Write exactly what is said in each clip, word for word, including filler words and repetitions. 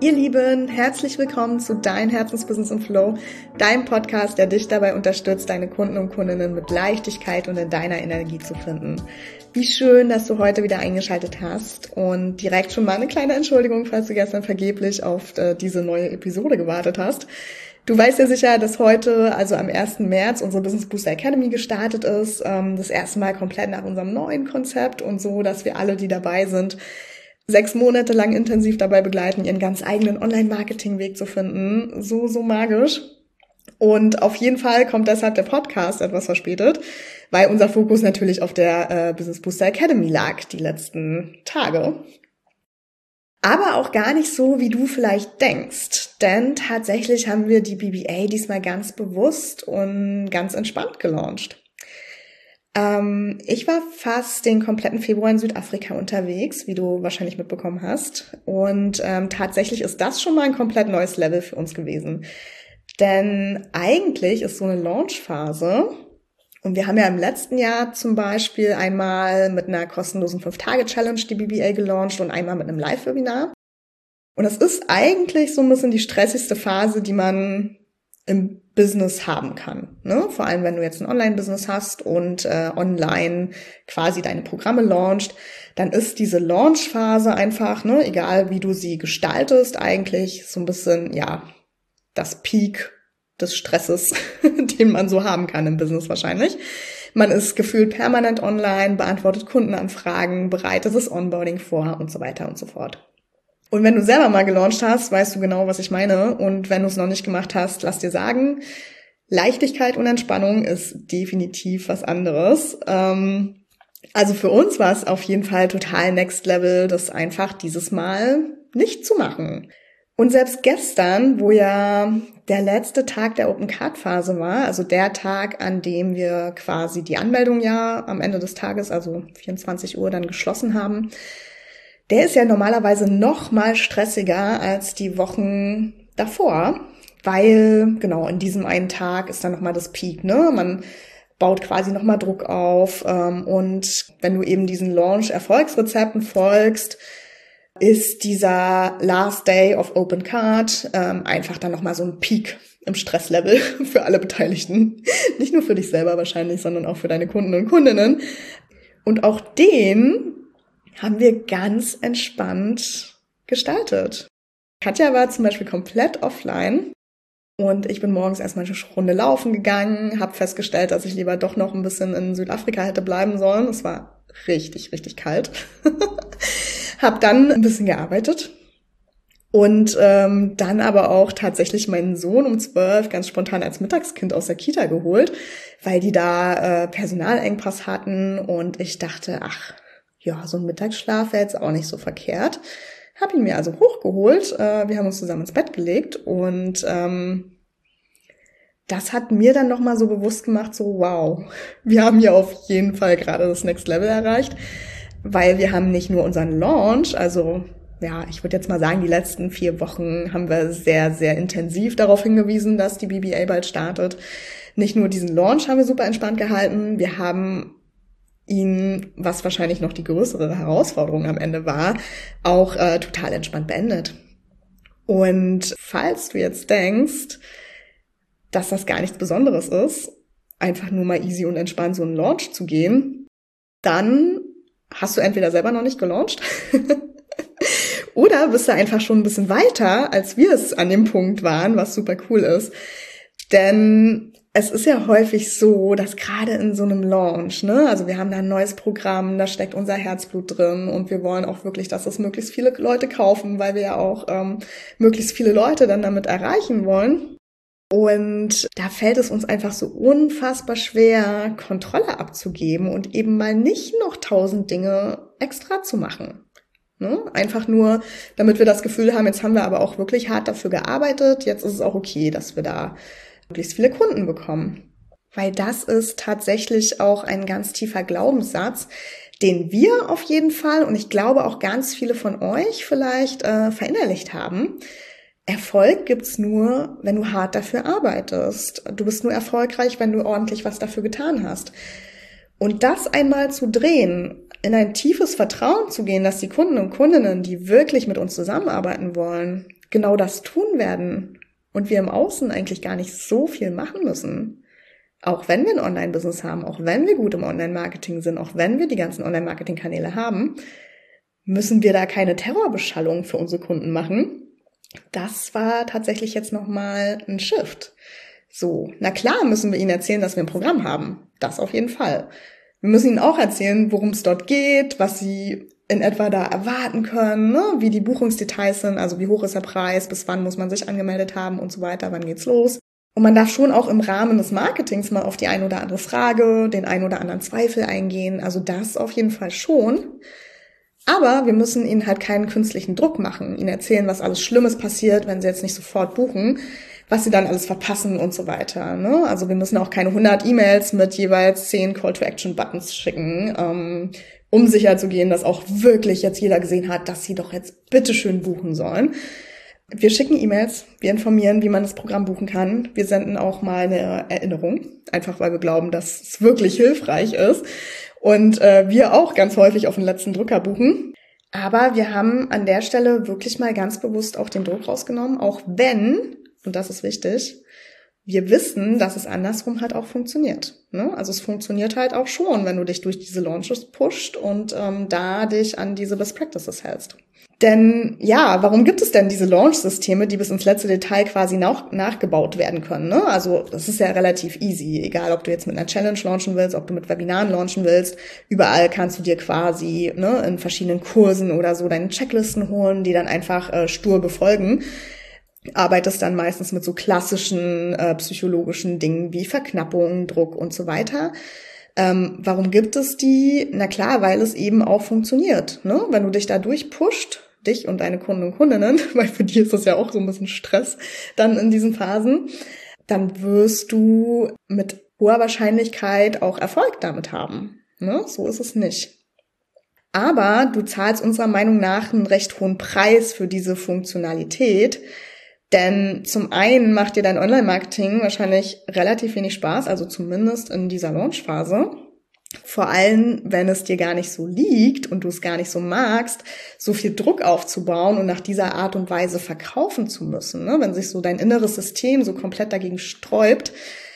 Ihr Lieben, herzlich willkommen zu Dein Herzensbusiness im Flow, deinem Podcast, der dich dabei unterstützt, deine Kunden und Kundinnen mit Leichtigkeit und in deiner Energie zu finden. Wie schön, dass du heute wieder eingeschaltet hast und direkt schon mal eine kleine Entschuldigung, falls du gestern vergeblich auf äh, diese neue Episode gewartet hast. Du weißt ja sicher, dass heute, also am ersten März, unsere Business Booster Academy gestartet ist, ähm, das erste Mal komplett nach unserem neuen Konzept und so, dass wir alle, die dabei sind, sechs Monate lang intensiv dabei begleiten, ihren ganz eigenen Online-Marketing-Weg zu finden. So, so magisch. Und auf jeden Fall kommt deshalb der Podcast etwas verspätet, weil unser Fokus natürlich auf der äh, Business Booster Academy lag die letzten Tage. Aber auch gar nicht so, wie du vielleicht denkst. Denn tatsächlich haben wir die B B A diesmal ganz bewusst und ganz entspannt gelauncht. Ähm, ich war fast den kompletten Februar in Südafrika unterwegs, wie du wahrscheinlich mitbekommen hast. Und ähm, tatsächlich ist das schon mal ein komplett neues Level für uns gewesen. Denn eigentlich ist so eine Launchphase, und wir haben ja im letzten Jahr zum Beispiel einmal mit einer kostenlosen fünf Tage Challenge die B B A gelauncht und einmal mit einem Live-Webinar. Und das ist eigentlich so ein bisschen die stressigste Phase, die man im Business haben kann, ne? Vor allem, wenn du jetzt ein Online-Business hast und äh, online quasi deine Programme launchst, dann ist diese Launch-Phase einfach, ne, egal wie du sie gestaltest, eigentlich so ein bisschen, ja, das Peak des Stresses, den man so haben kann im Business wahrscheinlich. Man ist gefühlt permanent online, beantwortet Kundenanfragen, bereitet das Onboarding vor und so weiter und so fort. Und wenn du selber mal gelauncht hast, weißt du genau, was ich meine. Und wenn du es noch nicht gemacht hast, lass dir sagen, Leichtigkeit und Entspannung ist definitiv was anderes. Ähm, also für uns war es auf jeden Fall total Next Level, das einfach dieses Mal nicht zu machen. Und selbst gestern, wo ja der letzte Tag der Open Card Phase war, also der Tag, an dem wir quasi die Anmeldung ja am Ende des Tages, also vierundzwanzig Uhr, dann geschlossen haben, der ist ja normalerweise noch mal stressiger als die Wochen davor, weil genau in diesem einen Tag ist dann noch mal das Peak, ne? Man baut quasi noch mal Druck auf ähm, und wenn du eben diesen Launch-Erfolgsrezepten folgst, ist dieser Last Day of Open Card ähm, einfach dann noch mal so ein Peak im Stresslevel für alle Beteiligten. Nicht nur für dich selber wahrscheinlich, sondern auch für deine Kunden und Kundinnen. Und auch den haben wir ganz entspannt gestaltet. Katja war zum Beispiel komplett offline und ich bin morgens erstmal eine Runde laufen gegangen, habe festgestellt, dass ich lieber doch noch ein bisschen in Südafrika hätte bleiben sollen. Es war richtig, richtig kalt. Habe dann ein bisschen gearbeitet und ähm, dann aber auch tatsächlich meinen Sohn um zwölf ganz spontan als Mittagskind aus der Kita geholt, weil die da äh, Personalengpass hatten und ich dachte, ach, ja, so ein Mittagsschlaf wäre jetzt auch nicht so verkehrt. Hab ihn mir also hochgeholt. Äh, wir haben uns zusammen ins Bett gelegt und ähm, das hat mir dann nochmal so bewusst gemacht, so wow, wir haben hier auf jeden Fall gerade das Next Level erreicht, weil wir haben nicht nur unseren Launch, also ja, ich würde jetzt mal sagen, die letzten vier Wochen haben wir sehr, sehr intensiv darauf hingewiesen, dass die B B A bald startet. Nicht nur diesen Launch haben wir super entspannt gehalten, wir haben ihn, was wahrscheinlich noch die größere Herausforderung am Ende war, auch äh, total entspannt beendet. Und falls du jetzt denkst, dass das gar nichts Besonderes ist, einfach nur mal easy und entspannt so einen Launch zu gehen, dann hast du entweder selber noch nicht gelauncht oder bist du einfach schon ein bisschen weiter, als wir es an dem Punkt waren, was super cool ist. Denn es ist ja häufig so, dass gerade in so einem Launch, ne, also wir haben da ein neues Programm, da steckt unser Herzblut drin und wir wollen auch wirklich, dass es möglichst viele Leute kaufen, weil wir ja auch ähm, möglichst viele Leute dann damit erreichen wollen. Und da fällt es uns einfach so unfassbar schwer, Kontrolle abzugeben und eben mal nicht noch tausend Dinge extra zu machen. Ne? Einfach nur, damit wir das Gefühl haben, jetzt haben wir aber auch wirklich hart dafür gearbeitet, jetzt ist es auch okay, dass wir da möglichst viele Kunden bekommen. Weil das ist tatsächlich auch ein ganz tiefer Glaubenssatz, den wir auf jeden Fall und ich glaube auch ganz viele von euch vielleicht äh, verinnerlicht haben. Erfolg gibt's nur, wenn du hart dafür arbeitest. Du bist nur erfolgreich, wenn du ordentlich was dafür getan hast. Und das einmal zu drehen, in ein tiefes Vertrauen zu gehen, dass die Kunden und Kundinnen, die wirklich mit uns zusammenarbeiten wollen, genau das tun werden und wir im Außen eigentlich gar nicht so viel machen müssen. Auch wenn wir ein Online-Business haben, auch wenn wir gut im Online-Marketing sind, auch wenn wir die ganzen Online-Marketing-Kanäle haben, müssen wir da keine Terrorbeschallung für unsere Kunden machen. Das war tatsächlich jetzt nochmal ein Shift. So, na klar müssen wir ihnen erzählen, dass wir ein Programm haben. Das auf jeden Fall. Wir müssen ihnen auch erzählen, worum es dort geht, was sie in etwa da erwarten können, ne? Wie die Buchungsdetails sind, also wie hoch ist der Preis, bis wann muss man sich angemeldet haben und so weiter, wann geht's los. Und man darf schon auch im Rahmen des Marketings mal auf die ein oder andere Frage, den ein oder anderen Zweifel eingehen. Also das auf jeden Fall schon. Aber wir müssen ihnen halt keinen künstlichen Druck machen, ihnen erzählen, was alles Schlimmes passiert, wenn sie jetzt nicht sofort buchen, was sie dann alles verpassen und so weiter. Ne? Also wir müssen auch keine hundert E-Mails mit jeweils zehn Call-to-Action-Buttons schicken, ähm, um sicher zu gehen, dass auch wirklich jetzt jeder gesehen hat, dass sie doch jetzt bitteschön buchen sollen. Wir schicken E-Mails, wir informieren, wie man das Programm buchen kann. Wir senden auch mal eine Erinnerung, einfach weil wir glauben, dass es wirklich hilfreich ist. Und äh, wir auch ganz häufig auf den letzten Drücker buchen. Aber wir haben an der Stelle wirklich mal ganz bewusst auch den Druck rausgenommen, auch wenn, und das ist wichtig, wir wissen, dass es andersrum halt auch funktioniert. Ne? Also es funktioniert halt auch schon, wenn du dich durch diese Launches pusht und ähm, da dich an diese Best Practices hältst. Denn ja, warum gibt es denn diese Launch-Systeme, die bis ins letzte Detail quasi nach, nachgebaut werden können? Ne? Also das ist ja relativ easy, egal ob du jetzt mit einer Challenge launchen willst, ob du mit Webinaren launchen willst. Überall kannst du dir quasi ne, in verschiedenen Kursen oder so deine Checklisten holen, die dann einfach äh, stur befolgen. Arbeitest dann meistens mit so klassischen äh, psychologischen Dingen wie Verknappung, Druck und so weiter. Ähm, warum gibt es die? Na klar, weil es eben auch funktioniert. Ne? Wenn du dich da durchpusht, dich und deine Kunden und Kundinnen, weil für die ist das ja auch so ein bisschen Stress dann in diesen Phasen, dann wirst du mit hoher Wahrscheinlichkeit auch Erfolg damit haben. Ne? So ist es nicht. Aber du zahlst unserer Meinung nach einen recht hohen Preis für diese Funktionalität. Denn zum einen macht dir dein Online-Marketing wahrscheinlich relativ wenig Spaß, also zumindest in dieser Launch-Phase. Vor allem, wenn es dir gar nicht so liegt und du es gar nicht so magst, so viel Druck aufzubauen und nach dieser Art und Weise verkaufen zu müssen. Ne? Wenn sich so dein inneres System so komplett dagegen sträubt,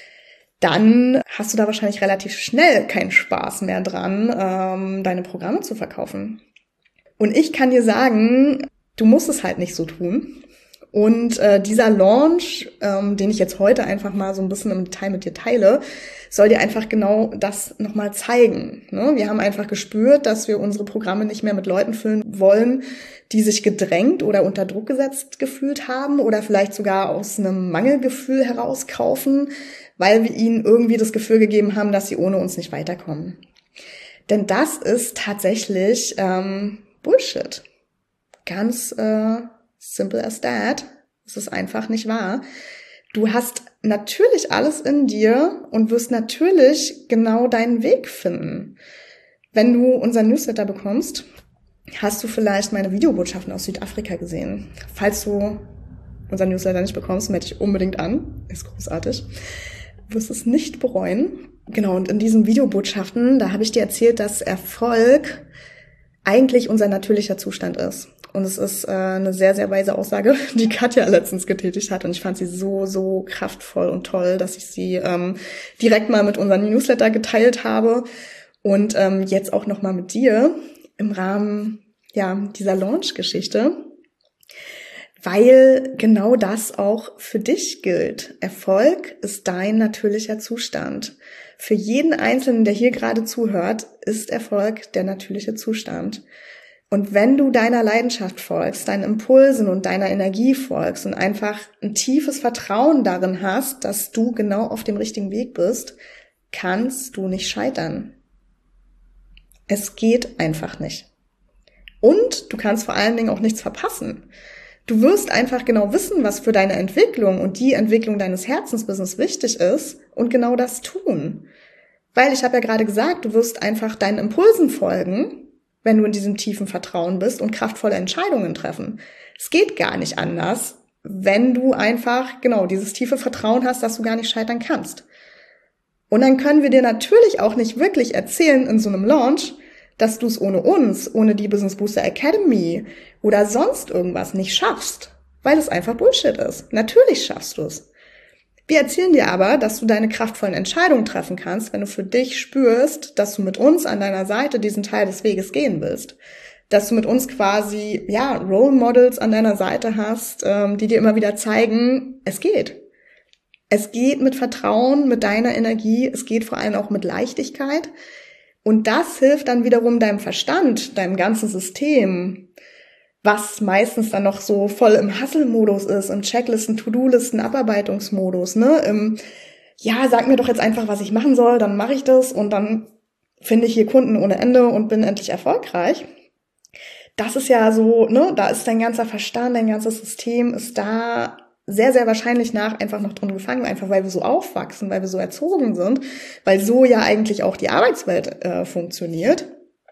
dann hast du da wahrscheinlich relativ schnell keinen Spaß mehr dran, ähm, deine Programme zu verkaufen. Und ich kann dir sagen, du musst es halt nicht so tun. Und äh, dieser Launch, ähm, den ich jetzt heute einfach mal so ein bisschen im Detail mit dir teile, soll dir einfach genau das nochmal zeigen. Ne? Wir haben einfach gespürt, dass wir unsere Programme nicht mehr mit Leuten füllen wollen, die sich gedrängt oder unter Druck gesetzt gefühlt haben oder vielleicht sogar aus einem Mangelgefühl heraus kaufen, weil wir ihnen irgendwie das Gefühl gegeben haben, dass sie ohne uns nicht weiterkommen. Denn das ist tatsächlich ähm, Bullshit. Ganz äh, simple as that. Es ist einfach nicht wahr. Du hast natürlich alles in dir und wirst natürlich genau deinen Weg finden. Wenn du unseren Newsletter bekommst, hast du vielleicht meine Videobotschaften aus Südafrika gesehen. Falls du unseren Newsletter nicht bekommst, melde dich unbedingt an. Ist großartig. Du wirst es nicht bereuen. Genau, und in diesen Videobotschaften, da habe ich dir erzählt, dass Erfolg eigentlich unser natürlicher Zustand ist. Und es ist äh, eine sehr, sehr weise Aussage, die Katja letztens getätigt hat. Und ich fand sie so, so kraftvoll und toll, dass ich sie ähm, direkt mal mit unserem Newsletter geteilt habe. Und ähm, jetzt auch nochmal mit dir im Rahmen ja dieser Launch-Geschichte. Weil genau das auch für dich gilt. Erfolg ist dein natürlicher Zustand. Für jeden Einzelnen, der hier gerade zuhört, ist Erfolg der natürliche Zustand. Und wenn du deiner Leidenschaft folgst, deinen Impulsen und deiner Energie folgst und einfach ein tiefes Vertrauen darin hast, dass du genau auf dem richtigen Weg bist, kannst du nicht scheitern. Es geht einfach nicht. Und du kannst vor allen Dingen auch nichts verpassen. Du wirst einfach genau wissen, was für deine Entwicklung und die Entwicklung deines Herzensbusiness wichtig ist und genau das tun. Weil ich habe ja gerade gesagt, du wirst einfach deinen Impulsen folgen, wenn du in diesem tiefen Vertrauen bist und kraftvolle Entscheidungen treffen. Es geht gar nicht anders, wenn du einfach genau dieses tiefe Vertrauen hast, dass du gar nicht scheitern kannst. Und dann können wir dir natürlich auch nicht wirklich erzählen in so einem Launch, dass du es ohne uns, ohne die Business Booster Academy oder sonst irgendwas nicht schaffst. weil es einfach Bullshit ist. Natürlich schaffst du es. Wir erzählen dir aber, dass du deine kraftvollen Entscheidungen treffen kannst, wenn du für dich spürst, dass du mit uns an deiner Seite diesen Teil des Weges gehen willst. Dass du mit uns quasi, ja, Role Models an deiner Seite hast, ähm, die dir immer wieder zeigen, es geht. Es geht mit Vertrauen, mit deiner Energie, es geht vor allem auch mit Leichtigkeit. Und das hilft dann wiederum deinem Verstand, deinem ganzen System, was meistens dann noch so voll im Hustle-Modus ist, im Checklisten, To-Do-Listen, Abarbeitungsmodus, ne? Im, ja, sag mir doch jetzt einfach, was ich machen soll, dann mache ich das und dann finde ich hier Kunden ohne Ende und bin endlich erfolgreich. Das ist ja so, ne, da ist dein ganzer Verstand, dein ganzes System ist da sehr, sehr wahrscheinlich nach einfach noch drin gefangen, einfach weil wir so aufwachsen, weil wir so erzogen sind, weil so ja eigentlich auch die Arbeitswelt äh, funktioniert.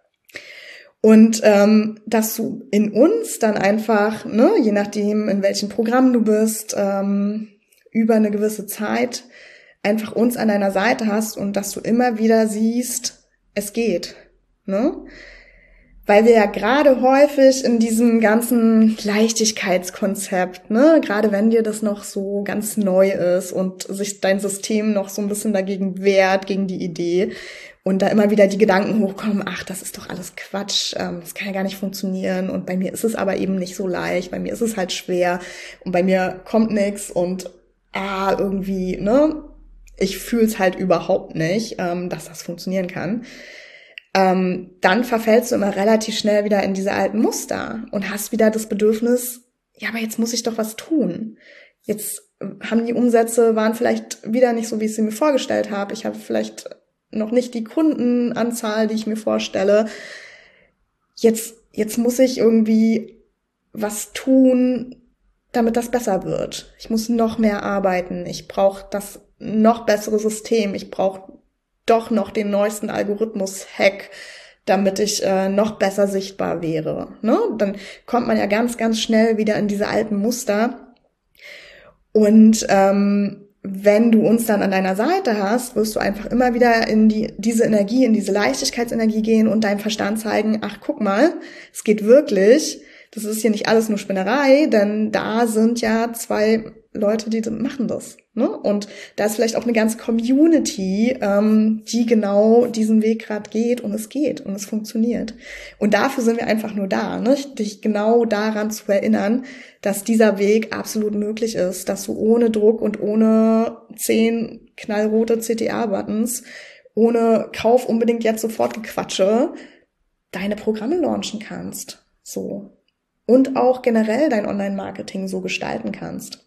Und ähm, dass du in uns dann einfach, ne, je nachdem, in welchem Programm du bist, ähm, über eine gewisse Zeit einfach uns an deiner Seite hast und dass du immer wieder siehst, es geht, ne? Weil wir ja gerade häufig in diesem ganzen Leichtigkeitskonzept, ne, gerade wenn dir das noch so ganz neu ist und sich dein System noch so ein bisschen dagegen wehrt, gegen die Idee und da immer wieder die Gedanken hochkommen, ach, das ist doch alles Quatsch, ähm, das kann ja gar nicht funktionieren und bei mir ist es aber eben nicht so leicht, bei mir ist es halt schwer und bei mir kommt nichts und ah, irgendwie, ne, ich fühl's halt überhaupt nicht, ähm, dass das funktionieren kann. Ähm, dann verfällst du immer relativ schnell wieder in diese alten Muster und hast wieder das Bedürfnis, ja, aber jetzt muss ich doch was tun. Jetzt haben die Umsätze, waren vielleicht wieder nicht so, wie ich sie mir vorgestellt habe. Ich habe vielleicht noch nicht die Kundenanzahl, die ich mir vorstelle. Jetzt, jetzt muss ich irgendwie was tun, damit das besser wird. Ich muss noch mehr arbeiten. Ich brauche das noch bessere System. Ich brauche doch noch den neuesten Algorithmus-Hack, damit ich äh, noch besser sichtbar wäre. Ne? Dann kommt man ja ganz, ganz schnell wieder in diese alten Muster. Und ähm, wenn du uns dann an deiner Seite hast, wirst du einfach immer wieder in die diese Energie, in diese Leichtigkeitsenergie gehen und deinem Verstand zeigen, ach, guck mal, es geht wirklich. Das ist hier nicht alles nur Spinnerei, denn da sind ja zwei Leute, die machen das. Ne? Und da ist vielleicht auch eine ganze Community, ähm, die genau diesen Weg gerade geht und es geht und es funktioniert. Und dafür sind wir einfach nur da, ne? Dich genau daran zu erinnern, dass dieser Weg absolut möglich ist, dass du ohne Druck und ohne zehn knallrote C T A-Buttons, ohne Kauf unbedingt jetzt sofort Gequatsche, deine Programme launchen kannst. So. Und auch generell dein Online-Marketing so gestalten kannst.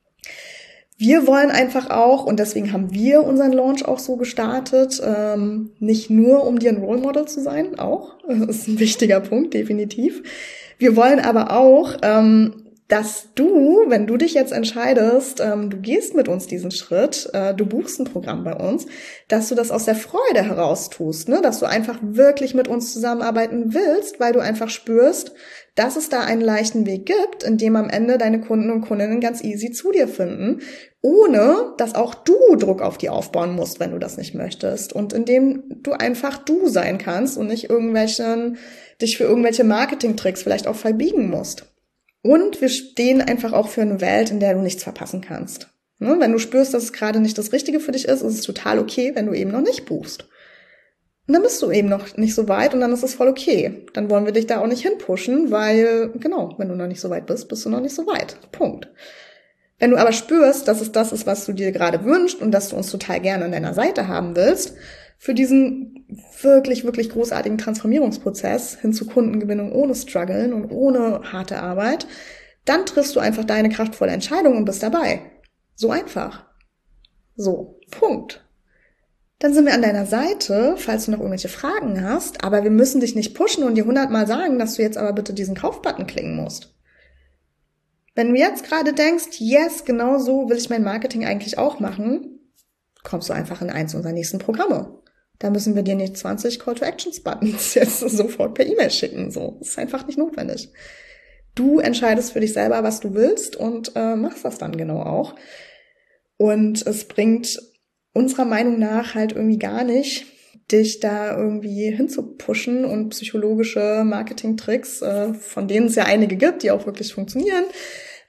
Wir wollen einfach auch, und deswegen haben wir unseren Launch auch so gestartet, ähm, nicht nur, um dir ein Role Model zu sein, auch, das ist ein wichtiger Punkt, definitiv. Wir wollen aber auch, ähm, dass du, wenn du dich jetzt entscheidest, ähm, du gehst mit uns diesen Schritt, äh, du buchst ein Programm bei uns, dass du das aus der Freude heraus tust, ne? Dass du einfach wirklich mit uns zusammenarbeiten willst, weil du einfach spürst, dass es da einen leichten Weg gibt, in dem am Ende deine Kunden und Kundinnen ganz easy zu dir finden, ohne dass auch du Druck auf die aufbauen musst, wenn du das nicht möchtest. Und indem du einfach du sein kannst und nicht irgendwelchen, dich für irgendwelche Marketingtricks vielleicht auch verbiegen musst. Und wir stehen einfach auch für eine Welt, in der du nichts verpassen kannst. Ne? Wenn du spürst, dass es gerade nicht das Richtige für dich ist, ist es total okay, wenn du eben noch nicht buchst. Und dann bist du eben noch nicht so weit und dann ist es voll okay. Dann wollen wir dich da auch nicht hinpushen, weil, genau, wenn du noch nicht so weit bist, bist du noch nicht so weit. Punkt. Wenn du aber spürst, dass es das ist, was du dir gerade wünschst und dass du uns total gerne an deiner Seite haben willst, für diesen wirklich, wirklich großartigen Transformierungsprozess hin zu Kundengewinnung ohne Struggeln und ohne harte Arbeit, dann triffst du einfach deine kraftvolle Entscheidung und bist dabei. So einfach. So, Punkt. Dann sind wir an deiner Seite, falls du noch irgendwelche Fragen hast, aber wir müssen dich nicht pushen und dir hundertmal sagen, dass du jetzt aber bitte diesen Kaufbutton klicken musst. Wenn du jetzt gerade denkst, yes, genau so will ich mein Marketing eigentlich auch machen, kommst du einfach in eins unserer nächsten Programme. Da müssen wir dir nicht zwanzig Call-to-Actions-Buttons jetzt sofort per E-Mail schicken. So, das ist einfach nicht notwendig. Du entscheidest für dich selber, was du willst und äh, machst das dann genau auch. Und es bringt unserer Meinung nach halt irgendwie gar nicht, dich da irgendwie hinzupushen und psychologische Marketing-Tricks, äh, von denen es ja einige gibt, die auch wirklich funktionieren,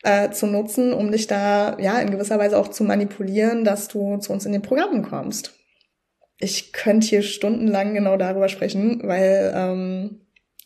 äh, zu nutzen, um dich da ja in gewisser Weise auch zu manipulieren, dass du zu uns in den Programmen kommst. Ich könnte hier stundenlang genau darüber sprechen, weil ähm,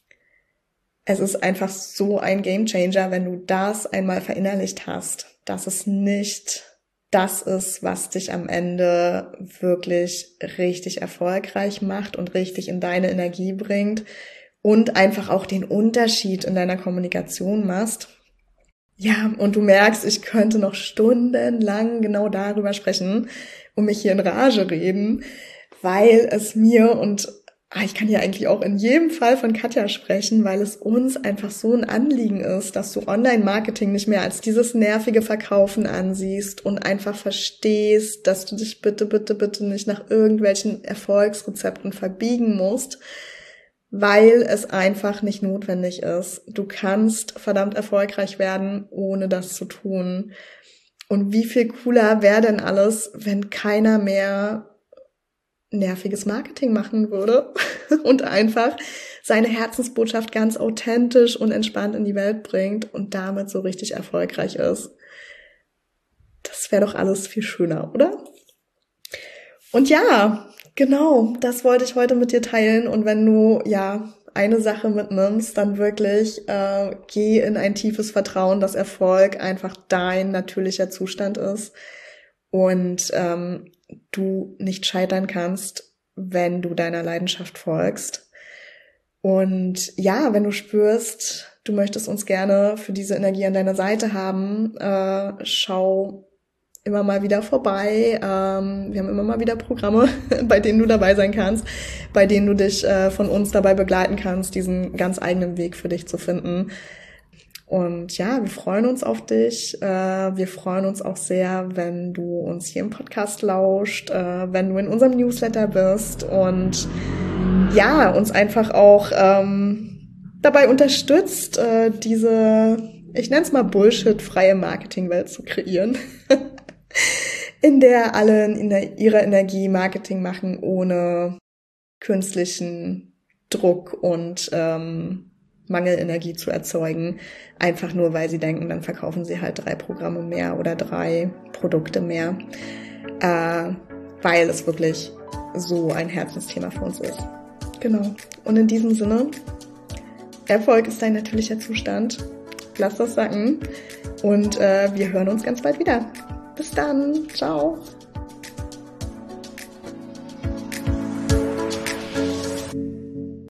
es ist einfach so ein Gamechanger, wenn du das einmal verinnerlicht hast, dass es nicht das ist, was dich am Ende wirklich richtig erfolgreich macht und richtig in deine Energie bringt und einfach auch den Unterschied in deiner Kommunikation machst. Ja, und du merkst, ich könnte noch stundenlang genau darüber sprechen und mich hier in Rage reden, weil es mir und Ah, ich kann hier eigentlich auch in jedem Fall von Katja sprechen, weil es uns einfach so ein Anliegen ist, dass du Online-Marketing nicht mehr als dieses nervige Verkaufen ansiehst und einfach verstehst, dass du dich bitte, bitte, bitte nicht nach irgendwelchen Erfolgsrezepten verbiegen musst, weil es einfach nicht notwendig ist. Du kannst verdammt erfolgreich werden, ohne das zu tun. Und wie viel cooler wäre denn alles, wenn keiner mehr nerviges Marketing machen würde und einfach seine Herzensbotschaft ganz authentisch und entspannt in die Welt bringt und damit so richtig erfolgreich ist. Das wäre doch alles viel schöner, oder? Und ja, genau, das wollte ich heute mit dir teilen. Und wenn du ja eine Sache mitnimmst, dann wirklich äh, geh in ein tiefes Vertrauen, dass Erfolg einfach dein natürlicher Zustand ist und ähm, du nicht scheitern kannst, wenn du deiner Leidenschaft folgst. Und ja, wenn du spürst, du möchtest uns gerne für diese Energie an deiner Seite haben, äh, schau immer mal wieder vorbei. Ähm, wir haben immer mal wieder Programme, bei denen du dabei sein kannst, bei denen du dich äh, von uns dabei begleiten kannst, diesen ganz eigenen Weg für dich zu finden. Und ja, wir freuen uns auf dich. Wir freuen uns auch sehr, wenn du uns hier im Podcast lauscht, wenn du in unserem Newsletter bist und ja, uns einfach auch ähm, dabei unterstützt, äh, diese, ich nenne es mal Bullshit-freie Marketingwelt zu kreieren, in der alle in der, ihrer Energie Marketing machen, ohne künstlichen Druck und ähm, Mangelenergie zu erzeugen, einfach nur, weil sie denken, dann verkaufen sie halt drei Programme mehr oder drei Produkte mehr, äh, weil es wirklich so ein Herzensthema für uns ist. Genau. Und in diesem Sinne, Erfolg ist dein natürlicher Zustand. Lass das sacken und äh, wir hören uns ganz bald wieder. Bis dann. Ciao.